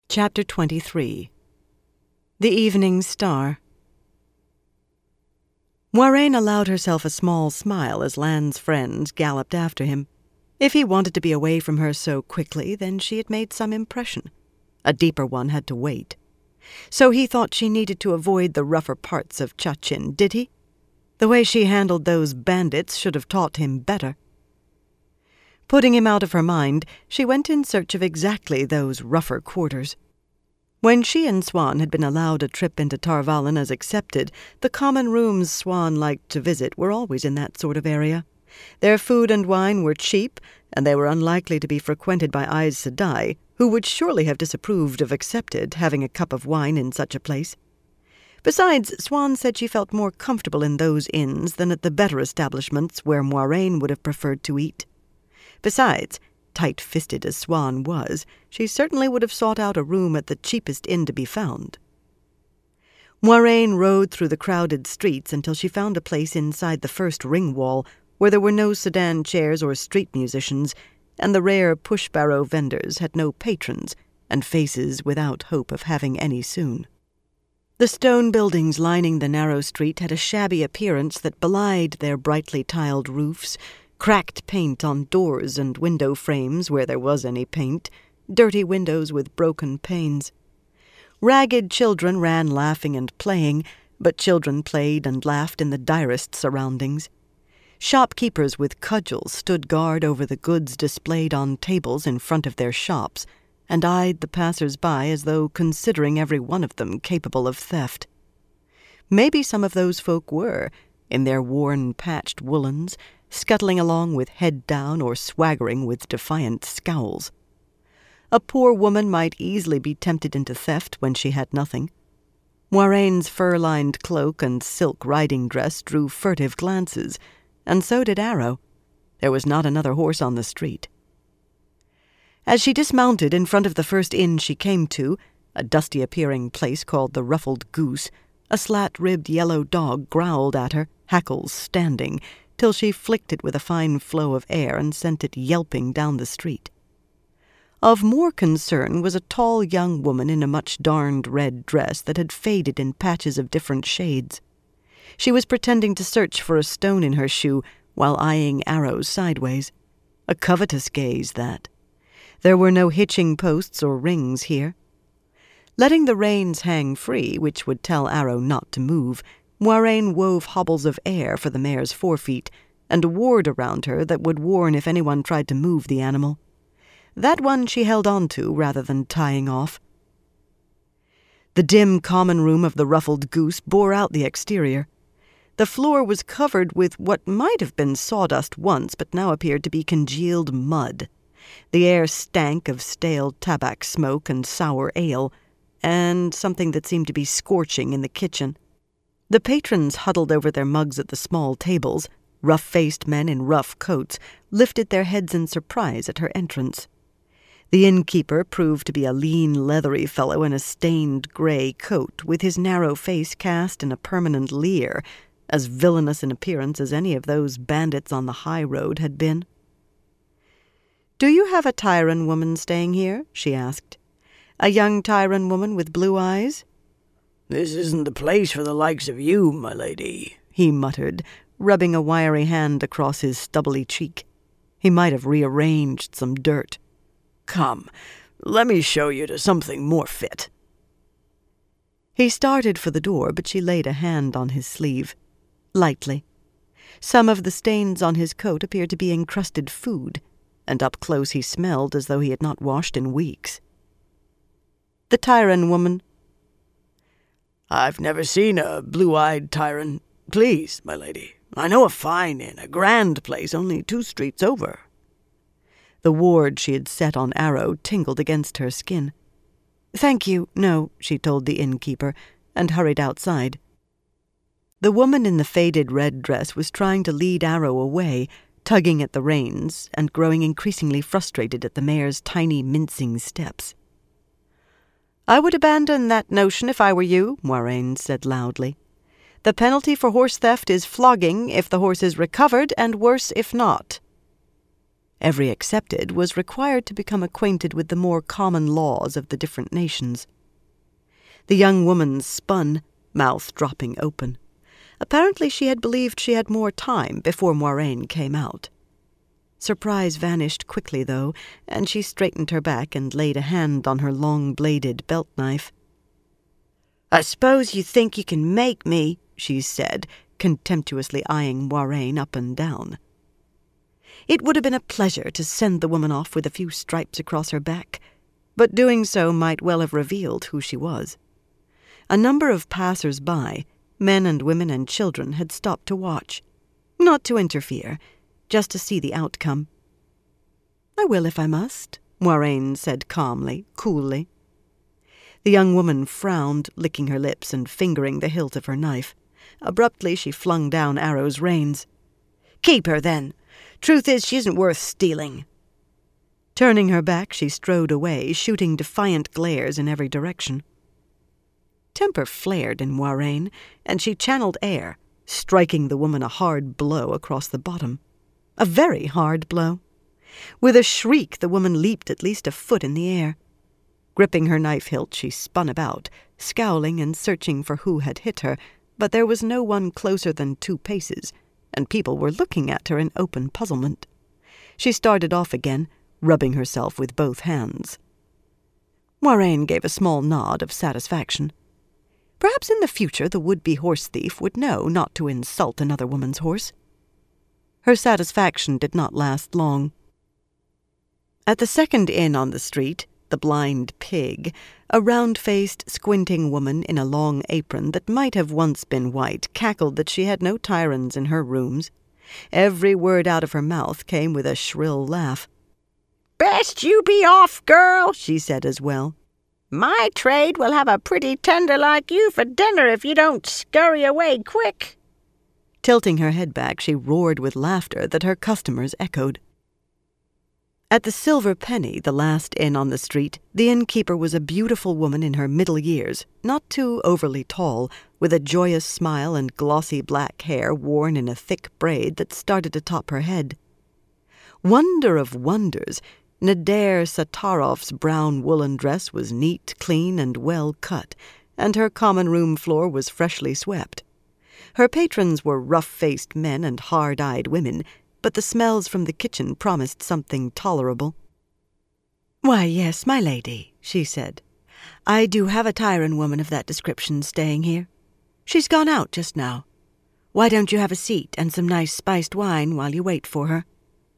Chapter 23. The Evening Star. Moiraine allowed herself a small smile as Lan's friends galloped after him. If he wanted to be away from her so quickly, then she had made some impression. A deeper one had to wait. So he thought she needed to avoid the rougher parts of Chachin, did he? The way she handled those bandits should have taught him better. Putting him out of her mind, she went in search of exactly those rougher quarters. When she and Siuan had been allowed a trip into Tar Valon as accepted, the common rooms Siuan liked to visit were always in that sort of area. Their food and wine were cheap, and they were unlikely to be frequented by Aes Sedai, who would surely have disapproved of accepted having a cup of wine in such a place. Besides, Siuan said she felt more comfortable in those inns than at the better establishments where Moiraine would have preferred to eat. Besides, tight-fisted as Siuan was, she certainly would have sought out a room at the cheapest inn to be found. Moiraine rode through the crowded streets until she found a place inside the first ring wall, where there were no sedan chairs or street musicians, and the rare push-barrow vendors had no patrons, and faces without hope of having any soon. The stone buildings lining the narrow street had a shabby appearance that belied their brightly tiled roofs, cracked paint on doors and window frames where there was any paint, dirty windows with broken panes. Ragged children ran laughing and playing, but children played and laughed in the direst surroundings. Shopkeepers with cudgels stood guard over the goods displayed on tables in front of their shops, and eyed the passers-by as though considering every one of them capable of theft. Maybe some of those folk were, in their worn, patched woolens, scuttling along with head down or swaggering with defiant scowls. A poor woman might easily be tempted into theft when she had nothing. Moiraine's fur-lined cloak and silk riding dress drew furtive glances, and so did Arrow. There was not another horse on the street. As she dismounted in front of the first inn she came to, a dusty-appearing place called the Ruffled Goose, a slat-ribbed yellow dog growled at her, hackles standing, till she flicked it with a fine flow of air and sent it yelping down the street. Of more concern was a tall young woman in a much-darned red dress that had faded in patches of different shades. She was pretending to search for a stone in her shoe while eyeing Arrow sideways. A covetous gaze, that. There were no hitching posts or rings here. Letting the reins hang free, which would tell Arrow not to move, Moiraine wove hobbles of air for the mare's forefeet, and a ward around her that would warn if anyone tried to move the animal. That one she held on to rather than tying off. The dim common room of the Ruffled Goose bore out the exterior. The floor was covered with what might have been sawdust once, but now appeared to be congealed mud. The air stank of stale tabac smoke and sour ale, and something that seemed to be scorching in the kitchen. The patrons huddled over their mugs at the small tables, rough-faced men in rough coats, lifted their heads in surprise at her entrance. The innkeeper proved to be a lean, leathery fellow in a stained grey coat, with his narrow face cast in a permanent leer, as villainous in appearance as any of those bandits on the high road had been. "Do you have a Tyrant woman staying here?" she asked. "A young Tyrant woman with blue eyes?" "This isn't the place for the likes of you, my lady," he muttered, rubbing a wiry hand across his stubbly cheek. He might have rearranged some dirt. "Come, let me show you to something more fit." He started for the door, but she laid a hand on his sleeve, lightly. Some of the stains on his coat appeared to be encrusted food, and up close he smelled as though he had not washed in weeks. "The Tyrant woman." "I've never seen a blue-eyed Tyrant. Please, my lady, I know a fine inn, a grand place, only 2 streets over." The ward she had set on Arrow tingled against her skin. "Thank you, no," she told the innkeeper, and hurried outside. The woman in the faded red dress was trying to lead Arrow away, tugging at the reins and growing increasingly frustrated at the mare's tiny, mincing steps. "I would abandon that notion if I were you," Moiraine said loudly. "The penalty for horse theft is flogging if the horse is recovered, and worse if not." Every accepted was required to become acquainted with the more common laws of the different nations. The young woman spun, mouth dropping open. Apparently she had believed she had more time before Moiraine came out. Surprise vanished quickly, though, and she straightened her back and laid a hand on her long-bladed belt-knife. "I suppose you think you can make me," she said, contemptuously eyeing Moiraine up and down. It would have been a pleasure to send the woman off with a few stripes across her back, but doing so might well have revealed who she was. A number of passers-by, men and women and children, had stopped to watch, not to interfere, just to see the outcome. "I will if I must," Moiraine said calmly, coolly. The young woman frowned, licking her lips and fingering the hilt of her knife. Abruptly she flung down Arrow's reins. "Keep her, then. Truth is, she isn't worth stealing." Turning her back, she strode away, shooting defiant glares in every direction. Temper flared in Moiraine, and she channeled air, striking the woman a hard blow across the bottom. A very hard blow. With a shriek, the woman leaped at least a foot in the air. Gripping her knife hilt, she spun about, scowling and searching for who had hit her, but there was no one closer than 2 paces, and people were looking at her in open puzzlement. She started off again, rubbing herself with both hands. Moiraine gave a small nod of satisfaction. Perhaps in the future the would-be horse thief would know not to insult another woman's horse. Her satisfaction did not last long. At the second inn on the street, the Blind Pig, a round-faced, squinting woman in a long apron that might have once been white cackled that she had no Tyrans in her rooms. Every word out of her mouth came with a shrill laugh. "Best you be off, girl," she said as well. "My trade will have a pretty tender like you for dinner if you don't scurry away quick." Tilting her head back, she roared with laughter that her customers echoed. At the Silver Penny, the last inn on the street, the innkeeper was a beautiful woman in her middle years, not too overly tall, with a joyous smile and glossy black hair worn in a thick braid that started atop her head. Wonder of wonders, Nadir Satarov's brown woolen dress was neat, clean, and well cut, and her common room floor was freshly swept. Her patrons were rough-faced men and hard-eyed women, but the smells from the kitchen promised something tolerable. "Why, yes, my lady," she said. "I do have a Tyran woman of that description staying here. She's gone out just now. Why don't you have a seat and some nice spiced wine while you wait for her?"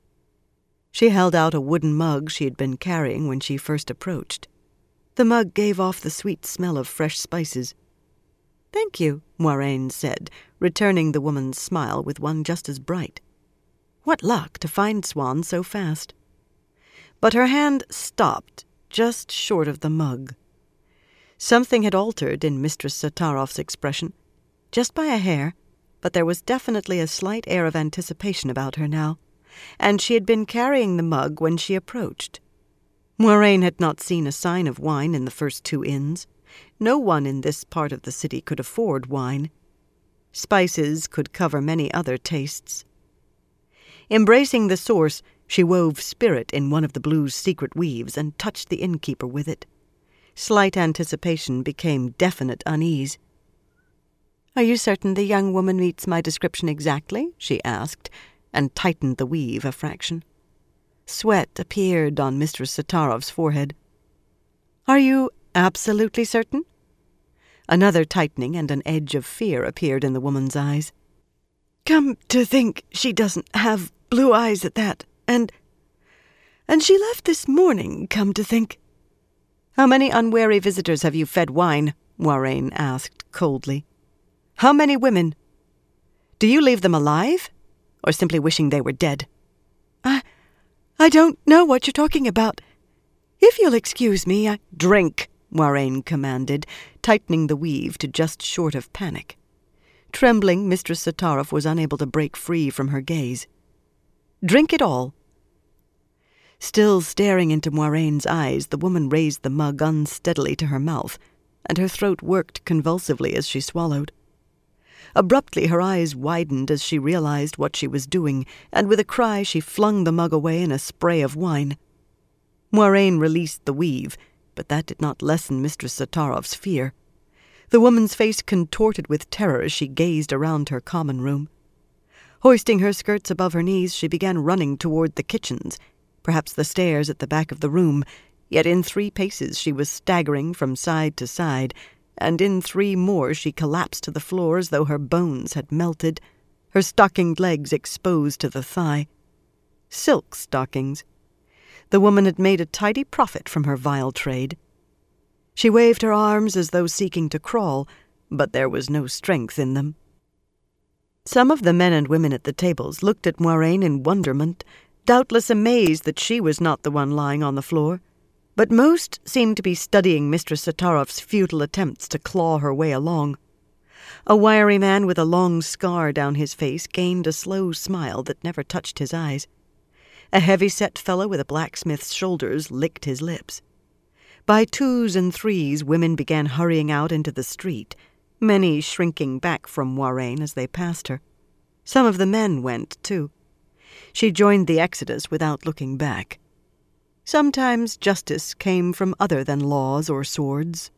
She held out a wooden mug she had been carrying when she first approached. The mug gave off the sweet smell of fresh spices. "Thank you," Moiraine said, returning the woman's smile with one just as bright. What luck to find Swan so fast. But her hand stopped just short of the mug. Something had altered in Mistress Satarov's expression, just by a hair, but there was definitely a slight air of anticipation about her now, and she had been carrying the mug when she approached. Moiraine had not seen a sign of wine in the first 2 inns. No one in this part of the city could afford wine. Spices could cover many other tastes. Embracing the source, she wove spirit in one of the blue's secret weaves and touched the innkeeper with it. Slight anticipation became definite unease. "Are you certain the young woman meets my description exactly?" she asked, and tightened the weave a fraction. Sweat appeared on Mistress Satarov's forehead. "Are you absolutely certain?" Another tightening and an edge of fear appeared in the woman's eyes. "Come to think, she doesn't have blue eyes at that, and she left this morning, come to think." "How many unwary visitors have you fed wine?" Moiraine asked coldly. "How many women? Do you leave them alive, or simply wishing they were dead?" I don't know what you're talking about. If you'll excuse me, "Drink," Moiraine commanded, tightening the weave to just short of panic. Trembling, Mistress Satarov was unable to break free from her gaze. "Drink it all." Still staring into Moiraine's eyes, the woman raised the mug unsteadily to her mouth, and her throat worked convulsively as she swallowed. Abruptly her eyes widened as she realized what she was doing, and with a cry she flung the mug away in a spray of wine. Moiraine released the weave, but that did not lessen Mistress Satarov's fear. The woman's face contorted with terror as she gazed around her common room. Hoisting her skirts above her knees, she began running toward the kitchens, perhaps the stairs at the back of the room, yet in 3 paces she was staggering from side to side, and in 3 more she collapsed to the floor as though her bones had melted, her stockinged legs exposed to the thigh. Silk stockings. The woman had made a tidy profit from her vile trade. She waved her arms as though seeking to crawl, but there was no strength in them. Some of the men and women at the tables looked at Moiraine in wonderment, doubtless amazed that she was not the one lying on the floor, but most seemed to be studying Mistress Satarov's futile attempts to claw her way along. A wiry man with a long scar down his face gained a slow smile that never touched his eyes. A heavy-set fellow with a blacksmith's shoulders licked his lips. By 2s and 3s, women began hurrying out into the street, many shrinking back from Moiraine as they passed her. Some of the men went, too. She joined the exodus without looking back. Sometimes justice came from other than laws or swords.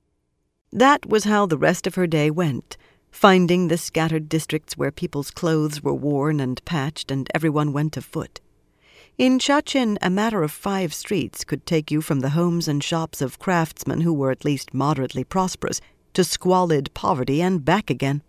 That was how the rest of her day went, finding the scattered districts where people's clothes were worn and patched and everyone went afoot. In Chachin, a matter of 5 streets could take you from the homes and shops of craftsmen who were at least moderately prosperous to squalid poverty and back again.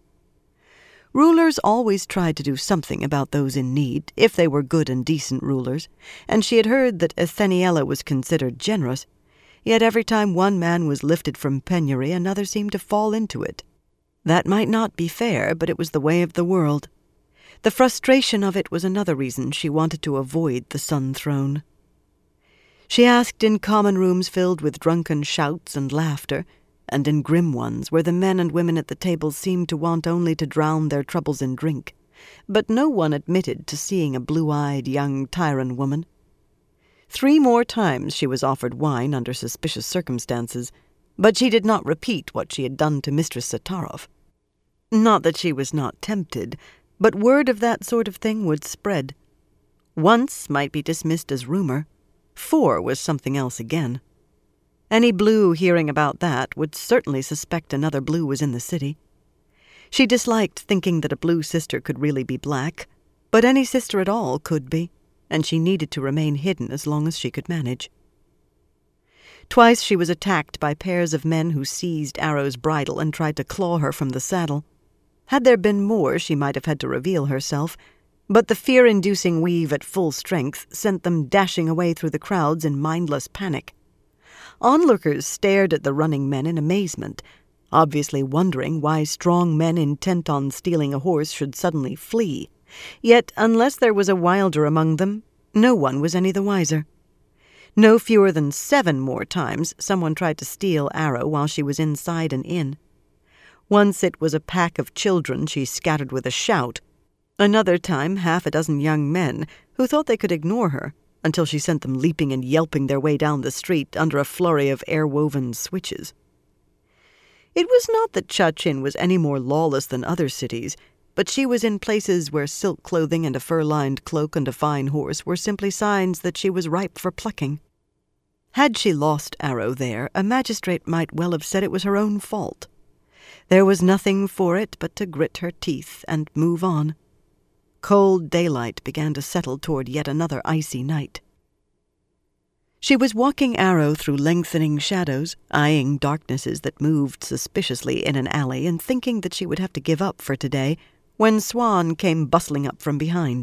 Rulers always tried to do something about those in need, if they were good and decent rulers, and she had heard that Atheniella was considered generous, yet every time one man was lifted from penury, another seemed to fall into it. That might not be fair, but it was the way of the world. The frustration of it was another reason she wanted to avoid the Sun Throne. She asked in common rooms filled with drunken shouts and laughter, and in grim ones where the men and women at the tables seemed to want only to drown their troubles in drink, but no one admitted to seeing a blue-eyed young Tyran woman. 3 more times she was offered wine under suspicious circumstances, but she did not repeat what she had done to Mistress Satarov. Not that she was not tempted, but word of that sort of thing would spread. Once might be dismissed as rumor. 4 was something else again. Any blue hearing about that would certainly suspect another blue was in the city. She disliked thinking that a blue sister could really be black, but any sister at all could be, and she needed to remain hidden as long as she could manage. Twice she was attacked by pairs of men who seized Arrow's bridle and tried to claw her from the saddle. Had there been more, she might have had to reveal herself, but the fear-inducing weave at full strength sent them dashing away through the crowds in mindless panic. Onlookers stared at the running men in amazement, obviously wondering why strong men intent on stealing a horse should suddenly flee. Yet, unless there was a wilder among them, no one was any the wiser. No fewer than 7 more times someone tried to steal Arrow while she was inside an inn. Once it was a pack of children she scattered with a shout. Another time 6 young men who thought they could ignore her until she sent them leaping and yelping their way down the street under a flurry of air-woven switches. It was not that Chachin was any more lawless than other cities, but she was in places where silk clothing and a fur-lined cloak and a fine horse were simply signs that she was ripe for plucking. Had she lost Arrow there, a magistrate might well have said it was her own fault. There was nothing for it but to grit her teeth and move on. Cold daylight began to settle toward yet another icy night. She was walking Arrow through lengthening shadows, eyeing darknesses that moved suspiciously in an alley and thinking that she would have to give up for today, when Swan came bustling up from behind.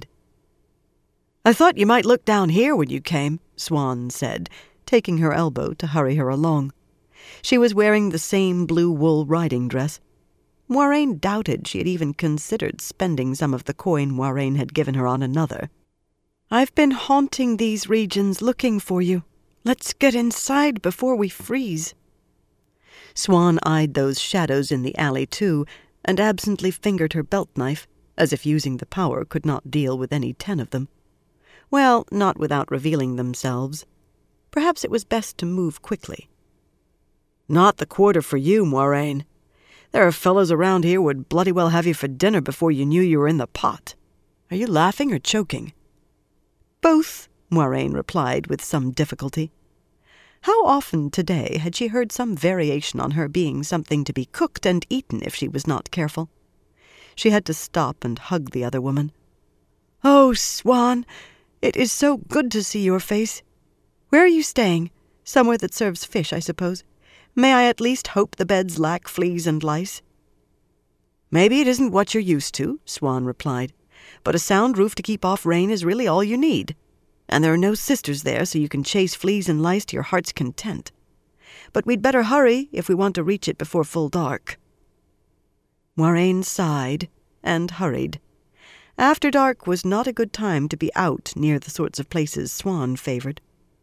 "I thought you might look down here when you came," Swan said, taking her elbow to hurry her along. She was wearing the same blue-wool riding dress. Moiraine doubted she had even considered spending some of the coin Moiraine had given her on another. "I've been haunting these regions looking for you. Let's get inside before we freeze." Swan eyed those shadows in the alley too, and absently fingered her belt-knife, as if using the power could not deal with any 10 of them. Well, not without revealing themselves. Perhaps it was best to move quickly. "Not the quarter for you, Moiraine. There are fellows around here would bloody well have you for dinner before you knew you were in the pot. Are you laughing or choking?" "Both," Moiraine replied with some difficulty. How often today had she heard some variation on her being something to be cooked and eaten if she was not careful? She had to stop and hug the other woman. "Oh, Swan, it is so good to see your face. Where are you staying? Somewhere that serves fish, I suppose. May I at least hope the beds lack fleas and lice?" "Maybe it isn't what you're used to," Swan replied, "but a sound roof to keep off rain is really all you need. And there are no sisters there, so you can chase fleas and lice to your heart's content. But we'd better hurry if we want to reach it before full dark." Moiraine sighed and hurried. After dark was not a good time to be out near the sorts of places Swan favored.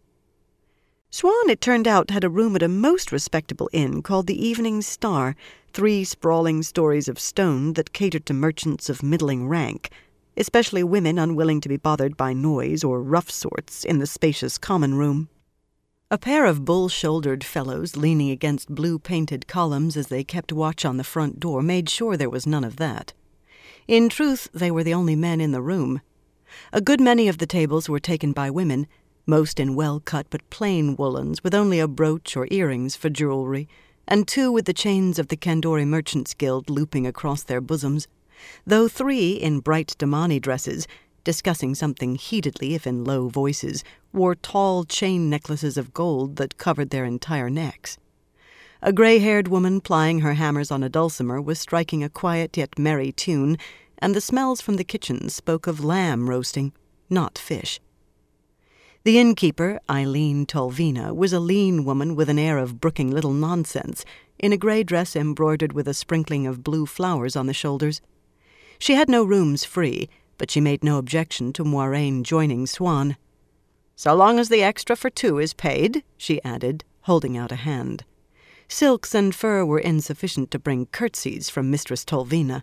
Swan, it turned out, had a room at a most respectable inn called the Evening Star, 3 sprawling stories of stone that catered to merchants of middling rank, especially women unwilling to be bothered by noise or rough sorts in the spacious common room. A pair of bull-shouldered fellows leaning against blue-painted columns as they kept watch on the front door made sure there was none of that. In truth, they were the only men in the room. A good many of the tables were taken by women, most in well-cut but plain woolens with only a brooch or earrings for jewelry, and 2 with the chains of the Kandori Merchants' Guild looping across their bosoms, though 3 in bright Damani dresses, discussing something heatedly if in low voices, wore tall chain necklaces of gold that covered their entire necks. A grey-haired woman plying her hammers on a dulcimer was striking a quiet yet merry tune, and the smells from the kitchen spoke of lamb roasting, not fish. The innkeeper, Eileen Tolvina, was a lean woman with an air of brooking little nonsense, in a grey dress embroidered with a sprinkling of blue flowers on the shoulders. She had no rooms free, but she made no objection to Moiraine joining Swan. "So long as the extra for 2 is paid," she added, holding out a hand. Silks and fur were insufficient to bring curtsies from Mistress Tolvina.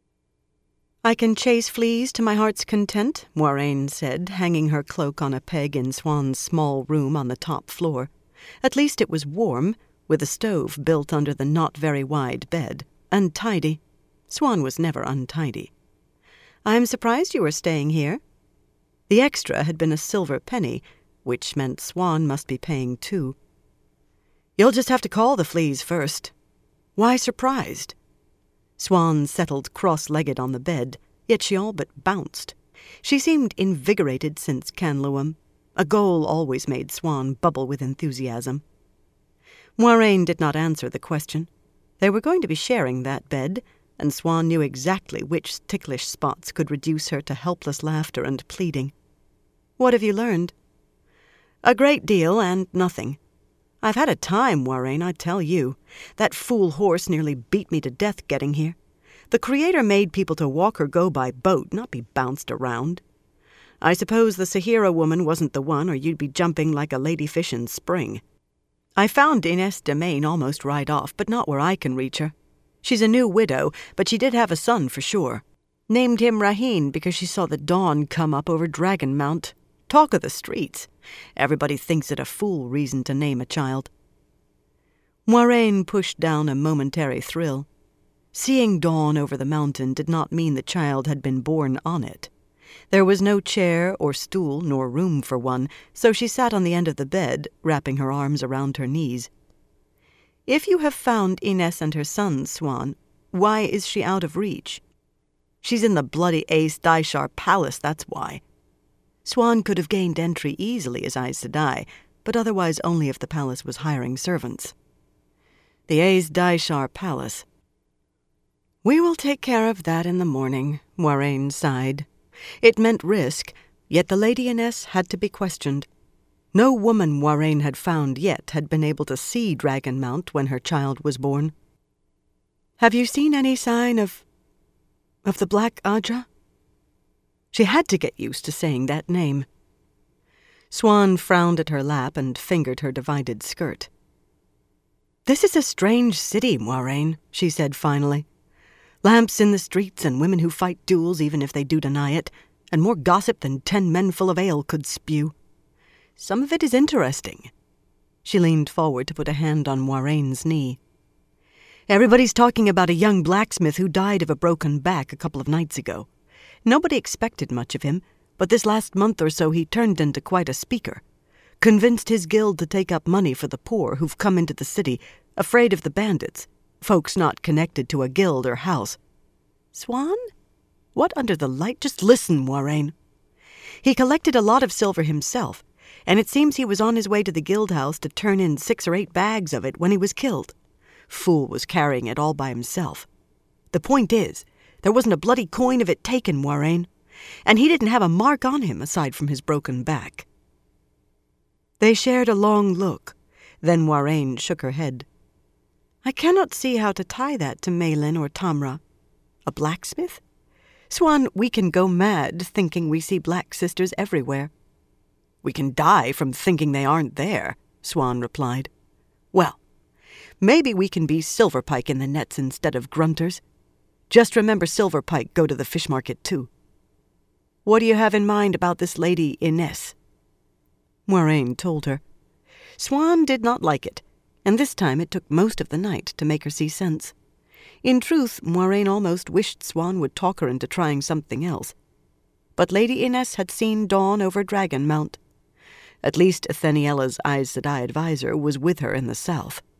"I can chase fleas to my heart's content," Moiraine said, hanging her cloak on a peg in Swan's small room on the top floor. At least it was warm, with a stove built under the not-very-wide bed, and tidy. Swan was never untidy. "I am surprised you are staying here." The extra had been a silver penny, which meant Swan must be paying 2. "You'll just have to call the fleas first." "Why surprised?" Swan settled cross-legged on the bed, yet she all but bounced. She seemed invigorated since Canluam. A goal always made Swan bubble with enthusiasm. Moiraine did not answer the question. They were going to be sharing that bed, and Swan knew exactly which ticklish spots could reduce her to helpless laughter and pleading. "What have you learned?" "A great deal and nothing. I've had a time, Moiraine, I tell you. That fool horse nearly beat me to death getting here. The Creator made people to walk or go by boat, not be bounced around. I suppose the Saheera woman wasn't the one, or you'd be jumping like a ladyfish in spring. I found Ines Demain almost right off, but not where I can reach her. She's a new widow, but she did have a son for sure. Named him Raheen because she saw the dawn come up over Dragon Mount. Talk of the streets. Everybody thinks it a fool reason to name a child." Moiraine pushed down a momentary thrill. Seeing dawn over the mountain did not mean the child had been born on it. There was no chair or stool nor room for one, so she sat on the end of the bed, wrapping her arms around her knees. "If you have found Ines and her son, Swan, why is she out of reach?" "She's in the bloody Aes Daishar Palace, that's why." Swan could have gained entry easily as Aes Sedai, but otherwise only if the palace was hiring servants. The Aes Daishar Palace. "We will take care of that in the morning," Moiraine sighed. It meant risk, yet the Lady Ines had to be questioned. No woman Moiraine had found yet had been able to see Dragon Mount when her child was born. "Have you seen any sign of the Black Ajah?" She had to get used to saying that name. Swan frowned at her lap and fingered her divided skirt. "This is a strange city, Moiraine," she said finally. "Lamps in the streets and women who fight duels even if they do deny it, and more gossip than 10 men full of ale could spew. Some of it is interesting." She leaned forward to put a hand on Moiraine's knee. Everybody's talking about a young blacksmith who died of a broken back a couple of nights ago. Nobody expected much of him, but this last month or so he turned into quite a speaker. Convinced his guild to take up money for the poor who've come into the city, afraid of the bandits, folks not connected to a guild or house. Swan? What under the light? Just listen, Moiraine. He collected a lot of silver himself, and it seems he was on his way to the guild house to turn in 6 or 8 bags of it when he was killed. Fool was carrying it all by himself. The point is, there wasn't a bloody coin of it taken, Moiraine, and he didn't have a mark on him aside from his broken back. They shared a long look. Then Moiraine shook her head. I cannot see how to tie that to Maelin or Tamra. A blacksmith? Swan, we can go mad thinking we see black sisters everywhere. We can die from thinking they aren't there, Swan replied. Well, maybe we can be Silverpike in the nets instead of grunters. Just remember Silverpike go to the fish market too. What do you have in mind about this lady Ines? Moiraine told her. Swan did not like it, and this time it took most of the night to make her see sense. In truth, Moiraine almost wished Swan would talk her into trying something else. But Lady Ines had seen dawn over Dragon Mount. At least Atheniella's Aes Sedai advisor was with her in the south.